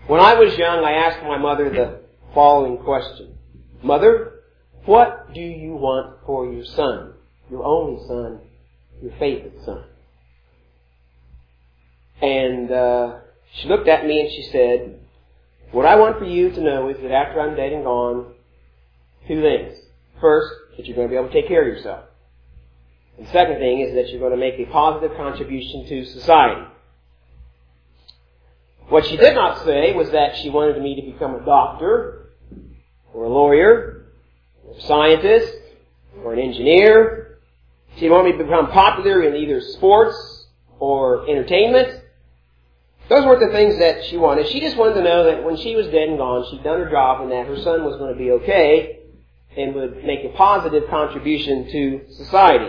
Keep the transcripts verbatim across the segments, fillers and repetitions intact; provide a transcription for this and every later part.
When I was young, I asked my mother the following question. Mother, what do you want for your son? Your only son, your favorite son. And uh, she looked at me and she said, what I want for you to know is that after I'm dead and gone, two things. First, that you're going to be able to take care of yourself. And the second thing is that you're going to make a positive contribution to society. What she did not say was that she wanted me to become a doctor, or a lawyer, or a scientist, or an engineer. She wanted me to become popular in either sports or entertainment. Those weren't the things that she wanted. She just wanted to know that when she was dead and gone, she'd done her job and that her son was going to be okay and would make a positive contribution to society.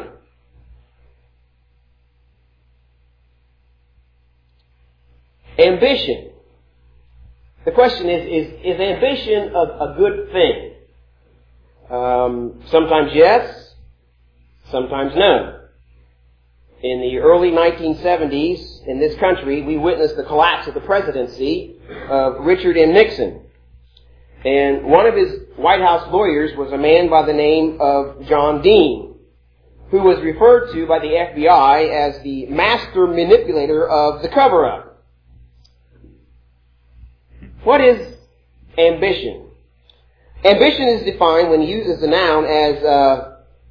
Ambition. The question is, is, is ambition a, a good thing? Um, sometimes yes, sometimes no. In the early nineteen seventies, in this country, we witnessed the collapse of the presidency of Richard M. Nixon. And one of his White House lawyers was a man by the name of John Dean, who was referred to by the F B I as the master manipulator of the cover-up. What is ambition? Ambition is defined when used as a noun as uh,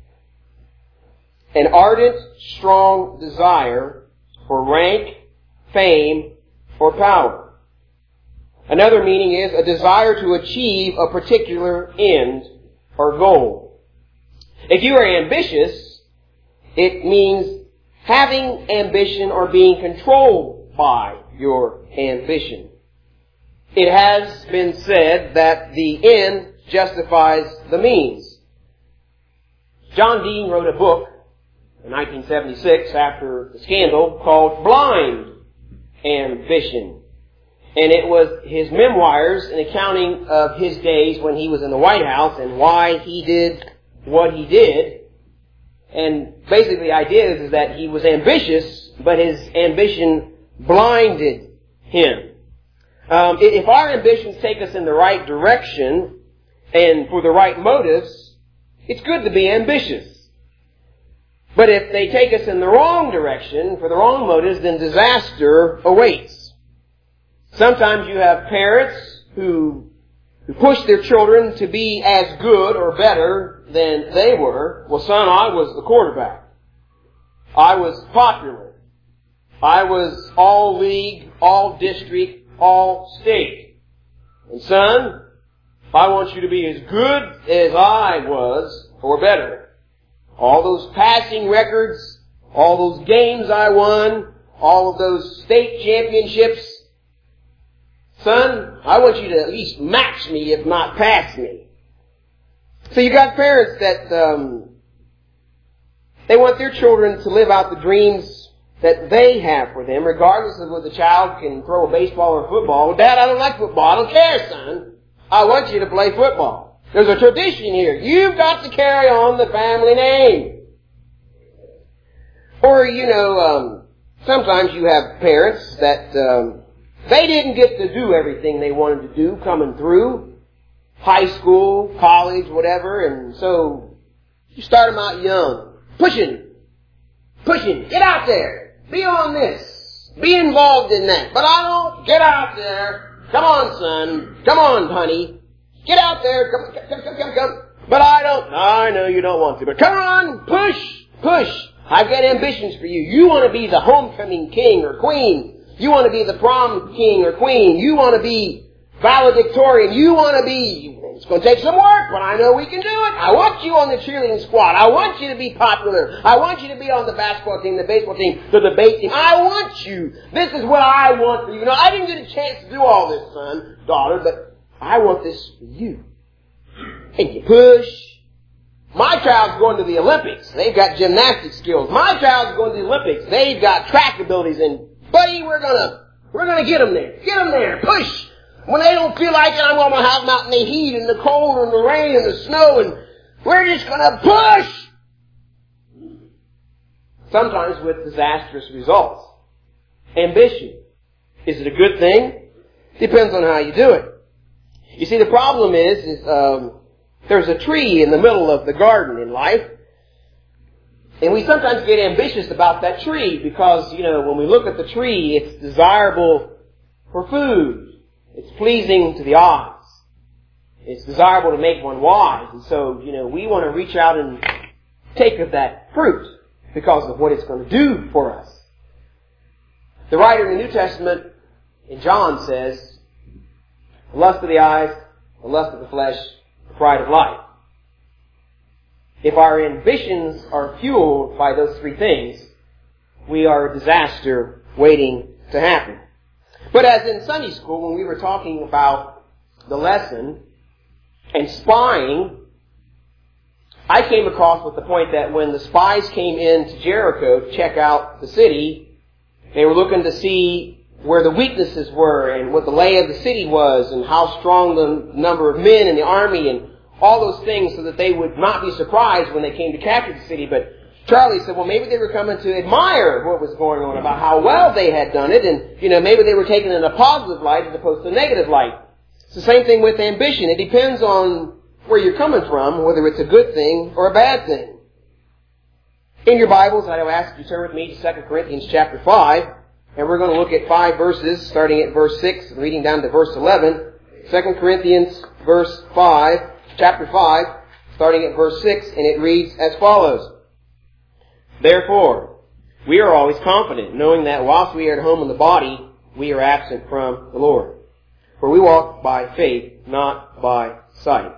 an ardent, strong desire for rank, fame, or power. Another meaning is a desire to achieve a particular end or goal. If you are ambitious, it means having ambition or being controlled by your ambition. It has been said that the end justifies the means. John Dean wrote a book in nineteen seventy-six after the scandal called Blind Ambition. And it was his memoirs, an accounting of his days when he was in the White House and why he did what he did. And basically the idea is, is that he was ambitious, but his ambition blinded him. Um, if our ambitions take us in the right direction and for the right motives, it's good to be ambitious. But if they take us in the wrong direction for the wrong motives, then disaster awaits. Sometimes you have parents who, who push their children to be as good or better than they were. Well, son, I was the quarterback. I was popular. I was all league, all district, all state. And son, I want you to be as good as I was or better. All those passing records, all those games I won, all of those state championships. Son, I want you to at least match me, if not pass me. So you got parents that um, they want their children to live out the dreams that they have for them, regardless of whether the child can throw a baseball or football. Well, Dad, I don't like football. I don't care, son. I want you to play football. There's a tradition here. You've got to carry on the family name. Or, you know, um, sometimes you have parents that um, they didn't get to do everything they wanted to do coming through high school, college, whatever, and so you start them out young, pushing, pushing, get out there. Be on this. Be involved in that. But I don't. Get out there. Come on, son. Come on, honey. Get out there. Come, come, come, come, come. But I don't. I know you don't want to. But come on. Push. Push. I've got ambitions for you. You want to be the homecoming king or queen. You want to be the prom king or queen. You want to be valedictorian. You want to be... It's going to take some work, but I know we can do it. I want you on the cheerleading squad. I want you to be popular. I want you to be on the basketball team, the baseball team, the debate team. I want you. This is what I want for you. Now, I didn't get a chance to do all this, son, daughter, but I want this for you. And you push. My child's going to the Olympics. They've got gymnastic skills. My child's going to the Olympics. They've got track abilities. And, buddy, we're going to, we're going to get them there. Get them there. Push. When they don't feel like it, I'm going to have them out in the heat and the cold and the rain and the snow, and we're just going to push. Sometimes with disastrous results. Ambition. Is it a good thing? Depends on how you do it. You see, the problem is, is um, there's a tree in the middle of the garden in life. And we sometimes get ambitious about that tree because, you know, when we look at the tree, it's desirable for food. It's pleasing to the eyes. It's desirable to make one wise. And so, you know, we want to reach out and take of that fruit because of what it's going to do for us. The writer in the New Testament, in John, says, the lust of the eyes, the lust of the flesh, the pride of life. If our ambitions are fueled by those three things, we are a disaster waiting to happen. But as in Sunday school, when we were talking about the lesson and spying, I came across with the point that when the spies came into Jericho to check out the city, they were looking to see where the weaknesses were and what the lay of the city was and how strong the number of men in the army and all those things so that they would not be surprised when they came to capture the city. But Charlie said, well, maybe they were coming to admire what was going on, about how well they had done it, and, you know, maybe they were taking it in a positive light as opposed to a negative light. It's the same thing with ambition. It depends on where you're coming from, whether it's a good thing or a bad thing. In your Bibles, I will ask you to turn with me to Second Corinthians chapter five, and we're going to look at five verses, starting at verse six, and reading down to verse eleven. Second Corinthians verse five, chapter five, starting at verse six, and it reads as follows. Therefore, we are always confident, knowing that whilst we are at home in the body, we are absent from the Lord. For we walk by faith, not by sight.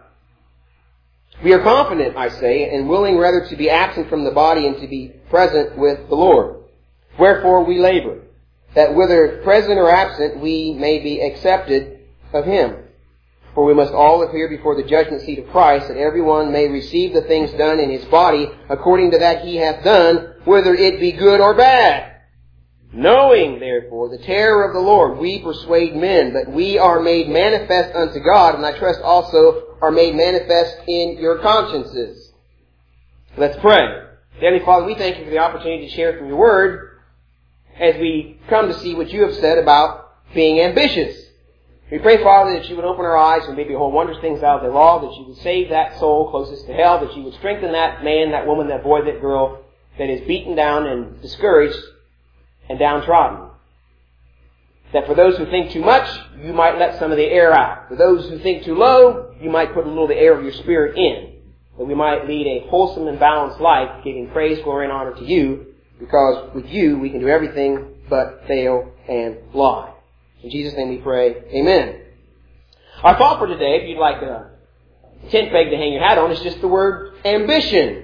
We are confident, I say, and willing rather to be absent from the body and to be present with the Lord. Wherefore we labor, that whether present or absent, we may be accepted of Him. For we must all appear before the judgment seat of Christ, that everyone may receive the things done in his body according to that he hath done, whether it be good or bad. Knowing, therefore, the terror of the Lord, we persuade men, but we are made manifest unto God, and I trust also are made manifest in your consciences. Let's pray. Heavenly Father, we thank you for the opportunity to share from your word as we come to see what you have said about being ambitious. We pray, Father, that you would open our eyes and maybe behold wondrous things out of the law, that you would save that soul closest to hell, that you would strengthen that man, that woman, that boy, that girl that is beaten down and discouraged and downtrodden. That for those who think too much, you might let some of the air out. For those who think too low, you might put a little of the air of your spirit in. That we might lead a wholesome and balanced life, giving praise, glory, and honor to you, because with you we can do everything but fail and lie. In Jesus' name we pray, amen. Our thought for today, if you'd like a tent peg to hang your hat on, is just the word ambition.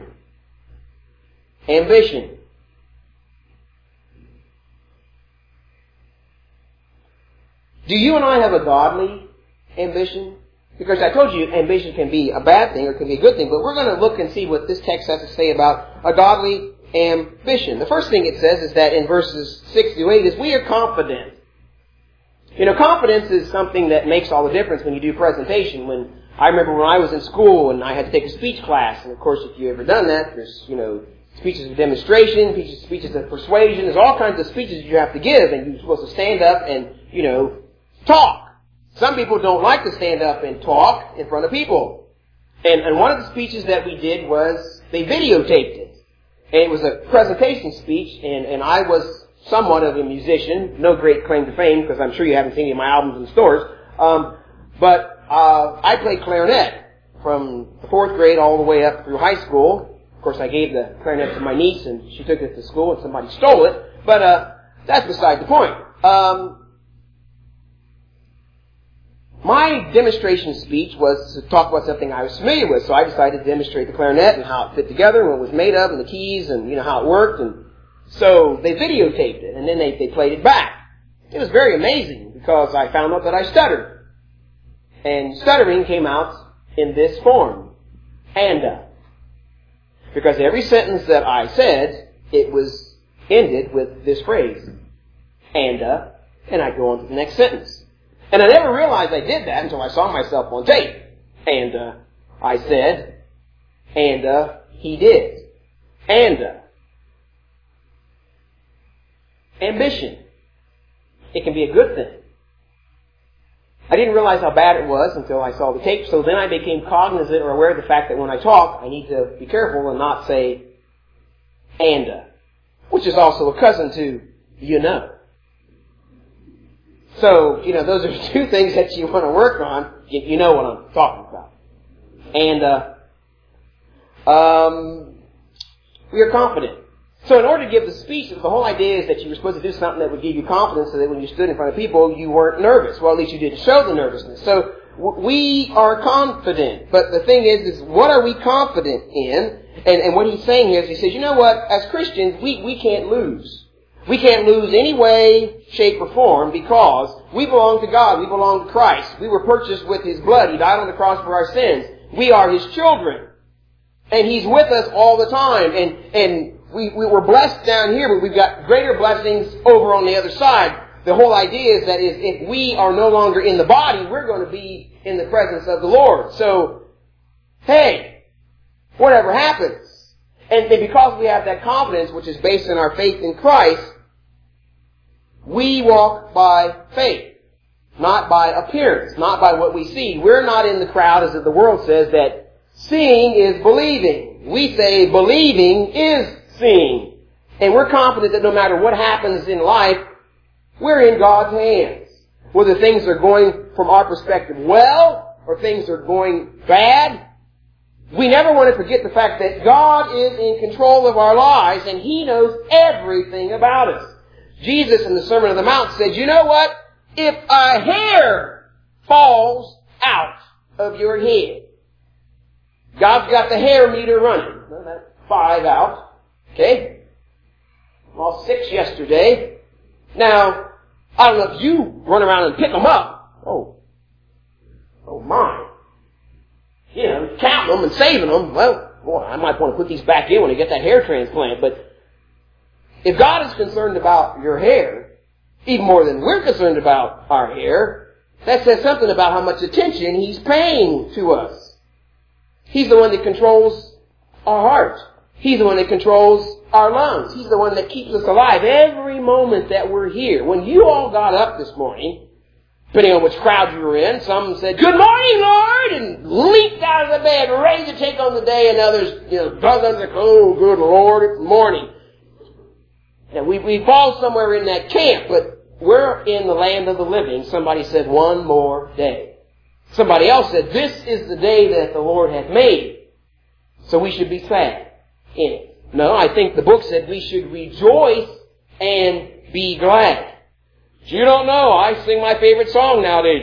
Ambition. Do you and I have a godly ambition? Because I told you ambition can be a bad thing or it can be a good thing, but we're going to look and see what this text has to say about a godly ambition. The first thing it says is that in verses six to eight is we are confident. You know, confidence is something that makes all the difference when you do presentation. When I remember when I was in school and I had to take a speech class, and of course if you've ever done that, there's, you know, speeches of demonstration, speeches, speeches of persuasion, there's all kinds of speeches you have to give, and you're supposed to stand up and, you know, talk. Some people don't like to stand up and talk in front of people. And, and one of the speeches that we did was, they videotaped it. And it was a presentation speech, and, and I was somewhat of a musician, no great claim to fame, because I'm sure you haven't seen any of my albums in stores. Um, but uh, I played clarinet from the fourth grade all the way up through high school. Of course, I gave the clarinet to my niece, and she took it to school, and somebody stole it. But uh, that's beside the point. Um, my demonstration speech was to talk about something I was familiar with, so I decided to demonstrate the clarinet and how it fit together, and what it was made of, and the keys, and you know how it worked, and so they videotaped it, and then they, they played it back. It was very amazing, because I found out that I stuttered. And stuttering came out in this form. And, uh, because every sentence that I said, it was ended with this phrase. And, uh, and I'd go on to the next sentence. And I never realized I did that until I saw myself on tape. And, uh, I said, and, uh, he did. And, uh, ambition. It can be a good thing. I didn't realize how bad it was until I saw the tape, so then I became cognizant or aware of the fact that when I talk, I need to be careful and not say, "anda," which is also a cousin to "you know." So, you know, those are two things that you want to work on. You, you know what I'm talking about. And, uh, um, we are confident. So in order to give the speech, the whole idea is that you were supposed to do something that would give you confidence so that when you stood in front of people, you weren't nervous. Well, at least you didn't show the nervousness. So w- we are confident. But the thing is, is what are we confident in? And, and what he's saying here is he says, you know what? As Christians, we, we can't lose. We can't lose any way, shape, or form because we belong to God. We belong to Christ. We were purchased with His blood. He died on the cross for our sins. We are His children. And He's with us all the time. And, and we, we were blessed down here, but we've got greater blessings over on the other side. The whole idea is that is if we are no longer in the body, we're going to be in the presence of the Lord. So, hey, whatever happens. And because we have that confidence, which is based on our faith in Christ, we walk by faith, not by appearance, not by what we see. We're not in the crowd, as the world says, that seeing is believing. We say believing is seeing. And we're confident that no matter what happens in life, we're in God's hands. Whether things are going, from our perspective, well, or things are going bad, we never want to forget the fact that God is in control of our lives and He knows everything about us. Jesus in the Sermon on the Mount said, you know what? If a hair falls out of your head, God's got the hair meter running. Well, that's five out. Okay? Lost six yesterday. Now, I don't know if you run around and pick them up. Oh. Oh my. You know, counting them and saving them. Well, boy, I might want to put these back in when I get that hair transplant. But if God is concerned about your hair, even more than we're concerned about our hair, that says something about how much attention He's paying to us. He's the one that controls our heart. He's the one that controls our lungs. He's the one that keeps us alive every moment that we're here. When you all got up this morning, depending on which crowd you were in, some said, "Good morning, Lord," and leaped out of the bed, ready to take on the day, and others, you know, dug under the, "Oh, good Lord, it's morning." Now, we, we fall somewhere in that camp, but we're in the land of the living. Somebody said, "One more day." Somebody else said, "This is the day that the Lord hath made." So we should be sad in it. No, I think the book said we should rejoice and be glad. You don't know, I sing my favorite song nowadays.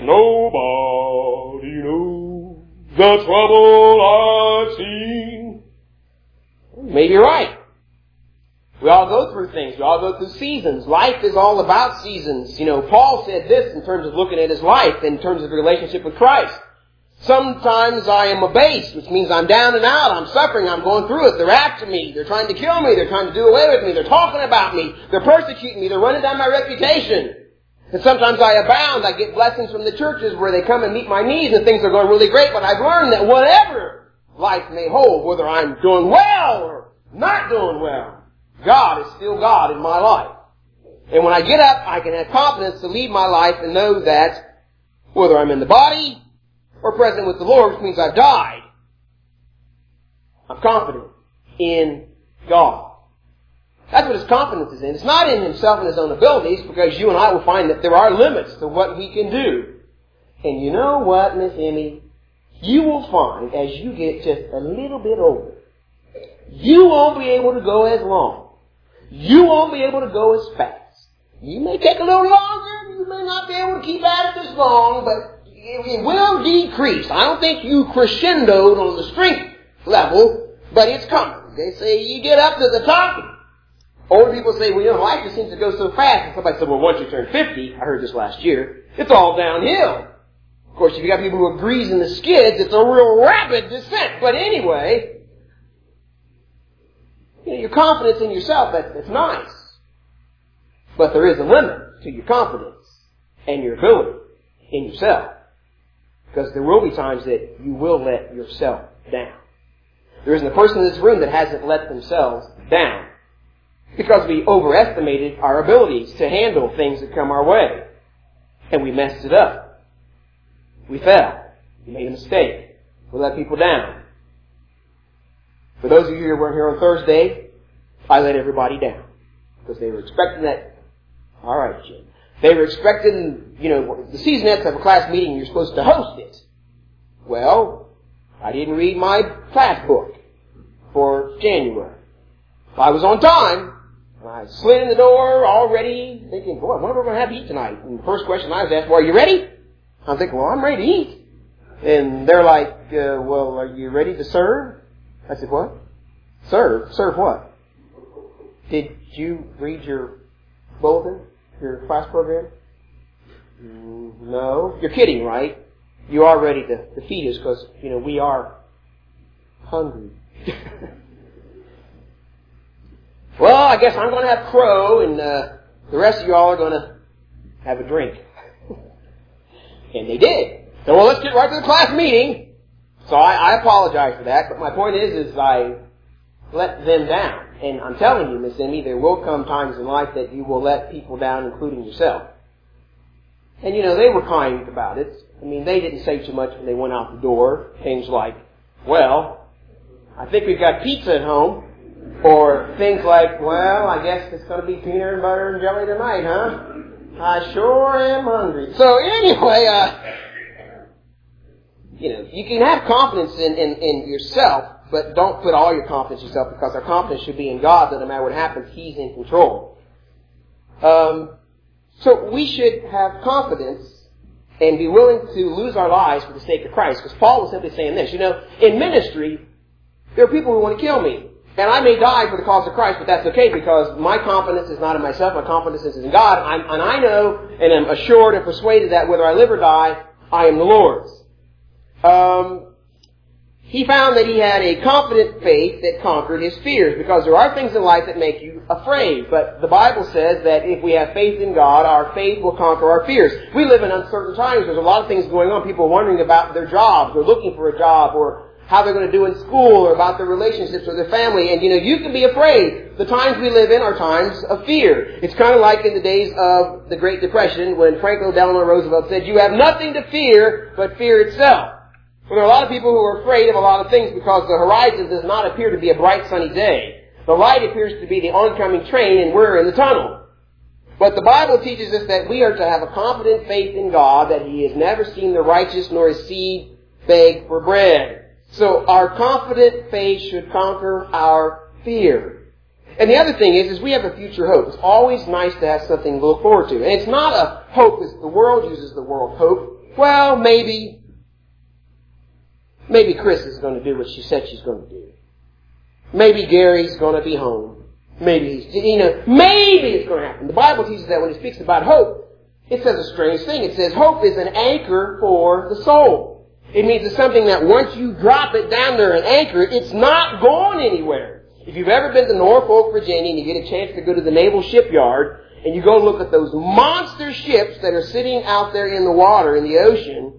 Nobody knows the trouble I've seen. Maybe you're right. We all go through things. We all go through seasons. Life is all about seasons. You know, Paul said this in terms of looking at his life, in terms of relationship with Christ. Sometimes I am abased, which means I'm down and out. I'm suffering. I'm going through it. They're after me. They're trying to kill me. They're trying to do away with me. They're talking about me. They're persecuting me. They're running down my reputation. And sometimes I abound. I get blessings from the churches where they come and meet my needs and things are going really great. But I've learned that whatever life may hold, whether I'm doing well or not doing well, God is still God in my life. And when I get up, I can have confidence to lead my life and know that whether I'm in the body or present with the Lord, which means I've died, I'm confident in God. That's what his confidence is in. It's not in himself and his own abilities, because you and I will find that there are limits to what we can do. And you know what, Miss Emmy? You will find as you get just a little bit older, you won't be able to go as long. You won't be able to go as fast. You may take a little longer. You may not be able to keep at it as long, but it will decrease. I don't think you crescendoed on the strength level, but it's coming. They say you get up to the top. Older people say, well, you know, life just seems to go so fast. And somebody said, well, once you turn fifty, I heard this last year, it's all downhill. Of course, if you got people who are greasing the skids, it's a real rapid descent. But anyway, you know, your confidence in yourself, that, that's nice. But there is a limit to your confidence and your ability in yourself. Because there will be times that you will let yourself down. There isn't a person in this room that hasn't let themselves down. Because we overestimated our abilities to handle things that come our way. And we messed it up. We fell. We made a mistake. We let people down. For those of you who weren't here on Thursday, I let everybody down. Because they were expecting that. All right, Jim. They were expecting, you know, the Seasonettes have a class meeting and you're supposed to host it. Well, I didn't read my class book for January. I was on time. And I slid in the door already thinking, boy, what are we going to have to eat tonight? And the first question I was asked, well, are you ready? I'm thinking, well, I'm ready to eat. And they're like, uh, well, are you ready to serve? I said, what? Serve? Serve what? Did you read your bulletin? Your class program? Mm, no. You're kidding, right? You are ready to, to feed us because, you know, we are hungry. Well, I guess I'm going to have crow and uh, the rest of y'all are going to have a drink. And they did. So, well, let's get right to the class meeting. So I, I apologize for that, but my point is, is I let them down. And I'm telling you, Miss Emmy, there will come times in life that you will let people down, including yourself. And, you know, they were kind about it. I mean, they didn't say too much when they went out the door. Things like, well, I think we've got pizza at home. Or things like, well, I guess it's going to be peanut and butter and jelly tonight, huh? I sure am hungry. So anyway, uh, you know, you can have confidence in, in, in yourself, but don't put all your confidence in yourself because our confidence should be in God that no matter what happens, He's in control. Um, so we should have confidence and be willing to lose our lives for the sake of Christ. Because Paul was simply saying this, you know, in ministry, there are people who want to kill me. And I may die for the cause of Christ, but that's okay because my confidence is not in myself, my confidence is in God. I'm, and I know and am assured and persuaded that whether I live or die, I am the Lord's. Um, he found that he had a confident faith that conquered his fears because there are things in life that make you afraid. But the Bible says that if we have faith in God, our faith will conquer our fears. We live in uncertain times. There's a lot of things going on. People are wondering about their jobs or looking for a job or how they're going to do in school or about their relationships with their family. And, you know, you can be afraid. The times we live in are times of fear. It's kind of like in the days of the Great Depression when Franklin Delano Roosevelt said, you have nothing to fear but fear itself. Well, there are a lot of people who are afraid of a lot of things because the horizon does not appear to be a bright sunny day. The light appears to be the oncoming train and we're in the tunnel. But the Bible teaches us that we are to have a confident faith in God that He has never seen the righteous nor His seed beg for bread. So our confident faith should conquer our fear. And the other thing is, is we have a future hope. It's always nice to have something to look forward to. And it's not a hope as the world uses the word hope. Well, maybe, maybe Chris is going to do what she said she's going to do. Maybe Gary's going to be home. Maybe he's, you know, maybe it's going to happen. The Bible teaches that when it speaks about hope, it says a strange thing. It says hope is an anchor for the soul. It means it's something that once you drop it down there and anchor it, it's not going anywhere. If you've ever been to Norfolk, Virginia, and you get a chance to go to the Naval Shipyard, and you go look at those monster ships that are sitting out there in the water, in the ocean,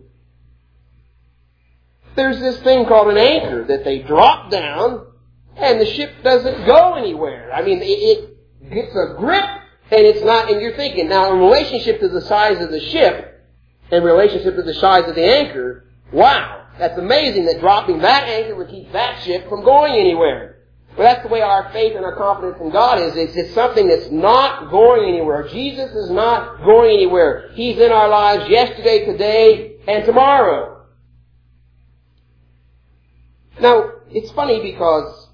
there's this thing called an anchor that they drop down, and the ship doesn't go anywhere. I mean, it, it gets a grip, and it's not, and you're thinking, now in relationship to the size of the ship, in relationship to the size of the anchor, wow, that's amazing that dropping that anchor would keep that ship from going anywhere. But that's the way our faith and our confidence in God is. It's, it's something that's not going anywhere. Jesus is not going anywhere. He's in our lives yesterday, today, and tomorrow. Now, it's funny because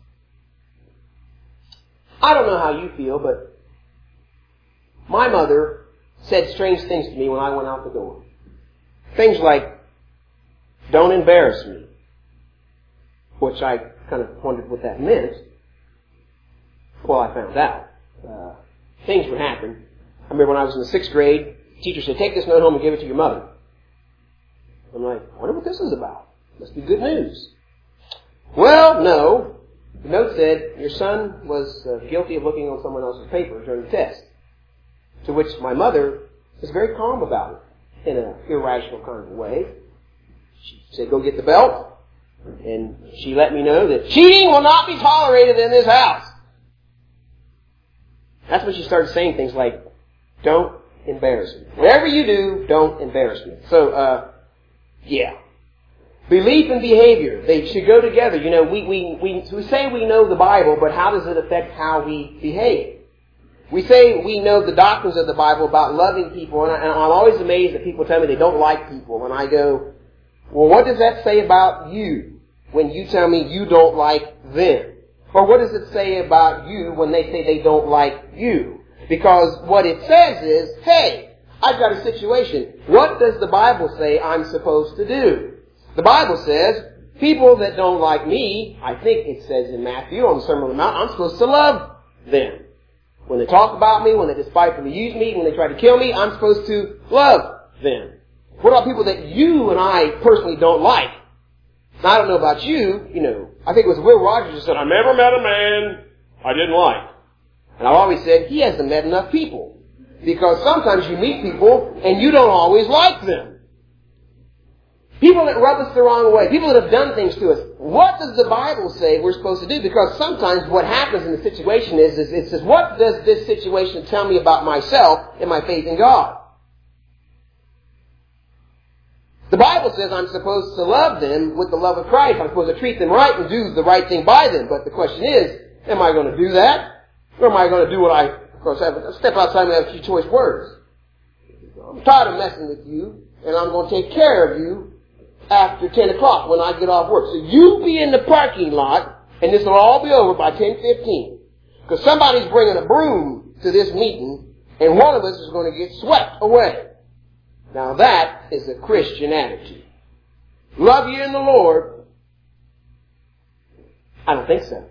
I don't know how you feel, but my mother said strange things to me when I went out the door. Things like, don't embarrass me. Which I kind of wondered what that meant. Well, I found out. Uh, things would happen. I remember when I was in the sixth grade, the teacher said, take this note home and give it to your mother. I'm like, I wonder what this is about. Must be good news. Well, no. The note said, your son was uh, guilty of looking on someone else's paper during the test. To which my mother was very calm about it in an irrational kind of way. She said, go get the belt. And she let me know that cheating will not be tolerated in this house. That's when she started saying things like, don't embarrass me. Whatever you do, don't embarrass me. So, uh, Yeah. Belief and behavior, they should go together. You know, we, we, we, we say we know the Bible, but how does it affect how we behave? We say we know the doctrines of the Bible about loving people, and, I, and I'm always amazed that people tell me they don't like people, and I go, well, what does that say about you when you tell me you don't like them? Or what does it say about you when they say they don't like you? Because what it says is, hey, I've got a situation. What does the Bible say I'm supposed to do? The Bible says, people that don't like me, I think it says in Matthew on the Sermon on the Mount, I'm supposed to love them. When they talk about me, when they despitefully use me, when they try to kill me, I'm supposed to love them. What about people that you and I personally don't like? Now, I don't know about you, you know, I think it was Will Rogers who said, I never met a man I didn't like. And I've always said, he hasn't met enough people. Because sometimes you meet people and you don't always like them. People that rub us the wrong way. People that have done things to us. What does the Bible say we're supposed to do? Because sometimes what happens in the situation is, is it says, what does this situation tell me about myself and my faith in God? The Bible says I'm supposed to love them with the love of Christ. I'm supposed to treat them right and do the right thing by them. But the question is, am I going to do that? Or am I going to do what I, of course, have a step outside and have a few choice words? I'm tired of messing with you, and I'm going to take care of you after ten o'clock when I get off work. So you be in the parking lot, and this will all be over by ten fifteen. Because somebody's bringing a broom to this meeting, and one of us is going to get swept away. Now that is a Christian attitude. Love you in the Lord? I don't think so.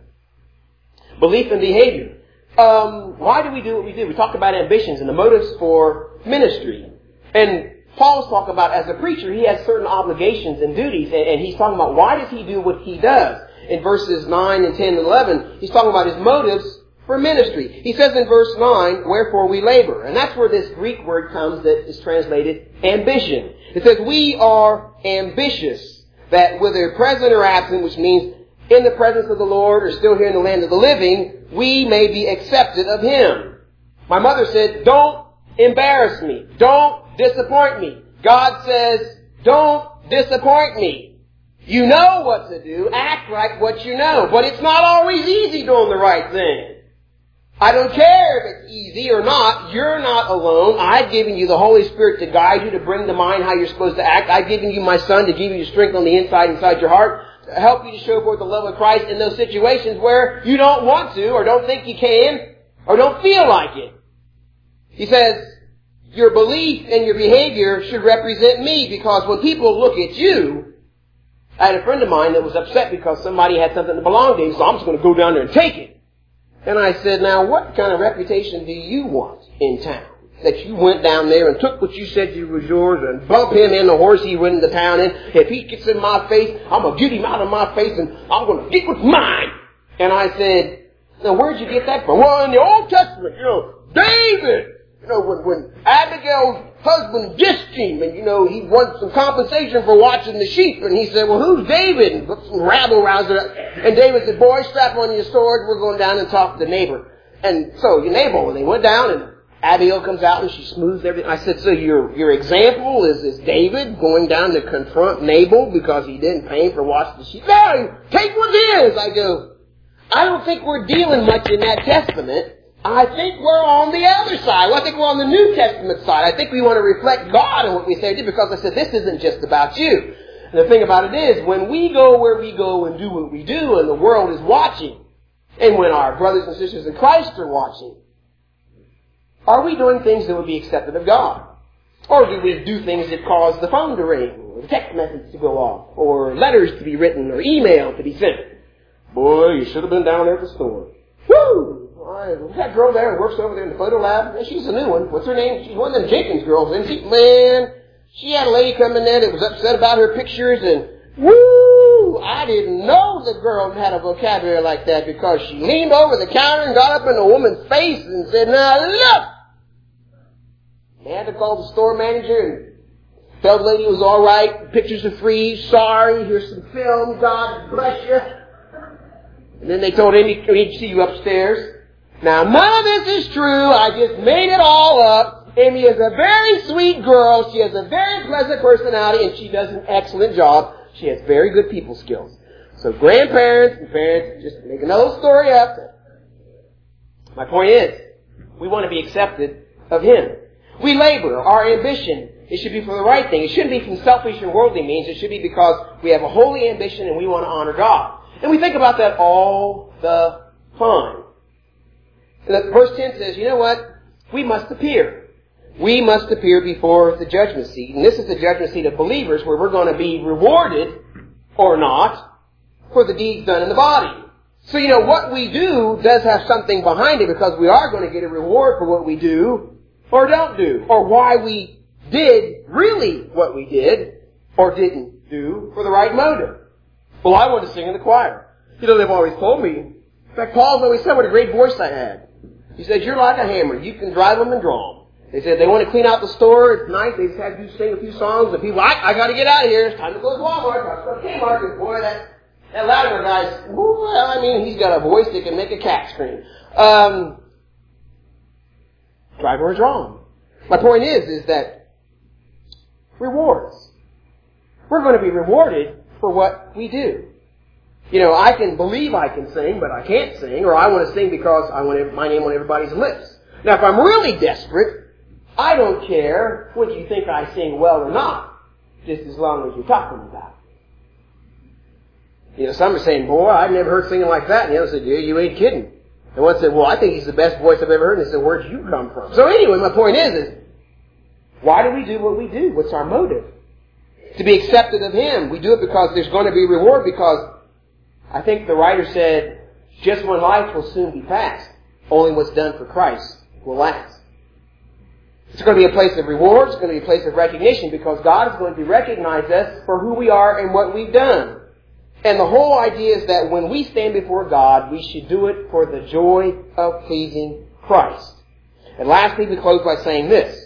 Belief and behavior. Um, why do we do what we do? We talk about ambitions and the motives for ministry. And Paul's talking about, as a preacher, he has certain obligations and duties, and, and he's talking about why does he do what he does. In verses nine and ten and eleven, he's talking about his motives for ministry. He says in verse nine, wherefore we labor. And that's where this Greek word comes that is translated ambition. It says we are ambitious, that whether present or absent, which means in the presence of the Lord or still here in the land of the living, we may be accepted of Him. My mother said, don't embarrass me. Don't disappoint me. God says, don't disappoint me. You know what to do. Act like what you know. But it's not always easy doing the right thing. I don't care if it's easy or not. You're not alone. I've given you the Holy Spirit to guide you, to bring to mind how you're supposed to act. I've given you my Son to give you strength on the inside, inside your heart, to help you to show forth the love of Christ in those situations where you don't want to, or don't think you can, or don't feel like it. He says, your belief and your behavior should represent me, because when people look at you, I had a friend of mine that was upset because somebody had something that belonged to him, so I'm just going to go down there and take it. And I said, now what kind of reputation do you want in town? That you went down there and took what you said you was yours and bump him in the horse he went into town in. If he gets in my face, I'm going to get him out of my face and I'm going to get what's mine. And I said, now where'd you get that from? Well, in the Old Testament, you know, David. You know, when, when Abigail's husband dissed him and, you know, he wanted some compensation for watching the sheep. And he said, well, who's David? And put some rabble rouser up. And David said, boy, strap on your sword. We're going down and talk to the neighbor. And so, your neighbor, and they went down and Abigail comes out and she smooths everything. I said, so your your example is, is David going down to confront Nabal because he didn't pay him for watching the sheep? No, take what's his. I go, I don't think we're dealing much in that Testament. I think we're on the other side. Well, I think we're on the New Testament side. I think we want to reflect God in what we say, because I said this isn't just about you. And the thing about it is, when we go where we go and do what we do, and the world is watching, and when our brothers and sisters in Christ are watching, are we doing things that would be accepted of God? Or do we do things that cause the phone to ring, or the text message to go off, or letters to be written, or email to be sent? Boy, you should have been down there at the store. Woo! Right, that girl there who works over there in the photo lab, she's a new one. What's her name? She's one of them Jenkins girls, isn't she? Man, she had a lady come in there that was upset about her pictures, and woo! I didn't know the girl had a vocabulary like that, because she leaned over the counter and got up in the woman's face and said, now look! They had to call the store manager and tell the lady it was all right. Pictures are free. Sorry, here's some film. God bless you. And then they told him he'd see you upstairs. Now, none of this is true. I just made it all up. Amy is a very sweet girl. She has a very pleasant personality, and she does an excellent job. She has very good people skills. So grandparents and parents just make another story up. My point is, we want to be accepted of Him. We labor. Our ambition, it should be for the right thing. It shouldn't be from selfish and worldly means. It should be because we have a holy ambition and we want to honor God. And we think about that all the time. And verse ten says, you know what? We must appear. We must appear before the judgment seat. And this is the judgment seat of believers where we're going to be rewarded or not for the deeds done in the body. So, you know, what we do does have something behind it because we are going to get a reward for what we do or don't do, or why we did really what we did or didn't do for the right motive. Well, I want to sing in the choir. You know, they've always told me, in fact, Paul's always said what a great voice I had. He said, you're like a hammer. You can drive them and draw them. They said they want to clean out the store. It's nice. They just had to sing a few songs. And people, I, I got to get out of here. It's time to go to Walmart. I go to Kmart. And boy, that, that Latimer guy's, well, I mean, he's got a voice that can make a cat scream. Um, drive or draw them. My point is, is that rewards. We're going to be rewarded for what we do. You know, I can believe I can sing, but I can't sing, or I want to sing because I want my name on everybody's lips. Now, if I'm really desperate, I don't care what you think I sing well or not, just as long as you're talking about it. You know, some are saying, boy, I've never heard singing like that. And the other said, yeah, you ain't kidding. And one said, well, I think he's the best voice I've ever heard. And they said, where'd you come from? So anyway, my point is, is why do we do what we do? What's our motive? To be accepted of Him. We do it because there's going to be reward, because I think the writer said, just one life will soon be past. Only what's done for Christ will last. It's going to be a place of reward. It's going to be a place of recognition, because God is going to recognize us for who we are and what we've done. And the whole idea is that when we stand before God, we should do it for the joy of pleasing Christ. And lastly, we close by saying this.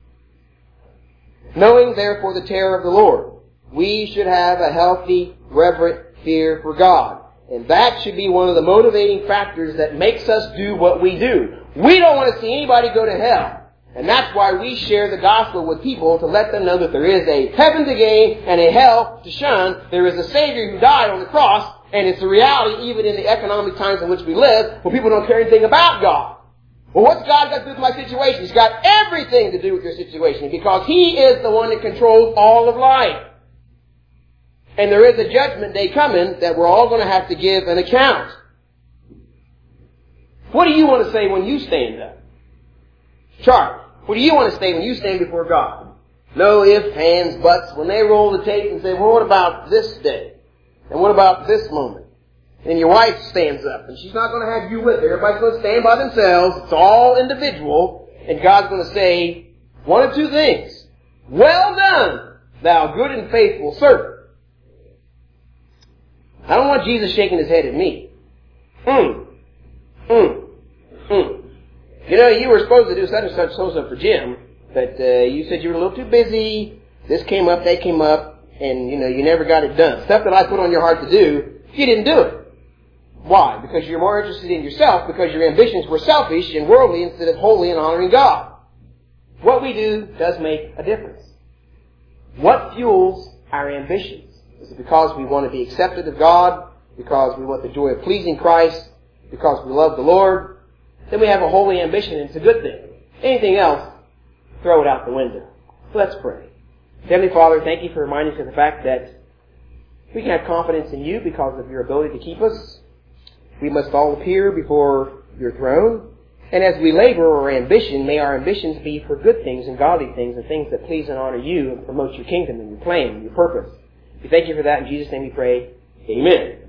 Knowing therefore the terror of the Lord, we should have a healthy, reverent fear for God. And that should be one of the motivating factors that makes us do what we do. We don't want to see anybody go to hell. And that's why we share the gospel with people, to let them know that there is a heaven to gain and a hell to shun. There is a Savior who died on the cross, and it's a reality even in the economic times in which we live, where people don't care anything about God. Well, what's God got to do with my situation? He's got everything to do with your situation, because He is the one that controls all of life. And there is a judgment day coming that we're all going to have to give an account. What do you want to say when you stand up? Charlie, what do you want to say when you stand before God? No ifs, ands, buts. When they roll the tape and say, well, what about this day? And what about this moment? And your wife stands up, and she's not going to have you with her. Everybody's going to stand by themselves. It's all individual. And God's going to say one of two things. Well done, thou good and faithful servant. I don't want Jesus shaking His head at me. Hmm. Hmm. Hmm. You know, you were supposed to do such and such, so and so for Jim, but uh, you said you were a little too busy. This came up, that came up, and, you know, you never got it done. Stuff that I put on your heart to do, you didn't do it. Why? Because you're more interested in yourself, because your ambitions were selfish and worldly instead of holy and honoring God. What we do does make a difference. What fuels our ambitions? Is it because we want to be accepted of God? Because we want the joy of pleasing Christ? Because we love the Lord? Then we have a holy ambition, and it's a good thing. Anything else, throw it out the window. Let's pray. Heavenly Father, thank you for reminding us of the fact that we can have confidence in You because of Your ability to keep us. We must all appear before Your throne. And as we labor our ambition, may our ambitions be for good things and godly things and things that please and honor You and promote Your kingdom and Your plan and Your purpose. We thank You for that. In Jesus' name we pray. Amen.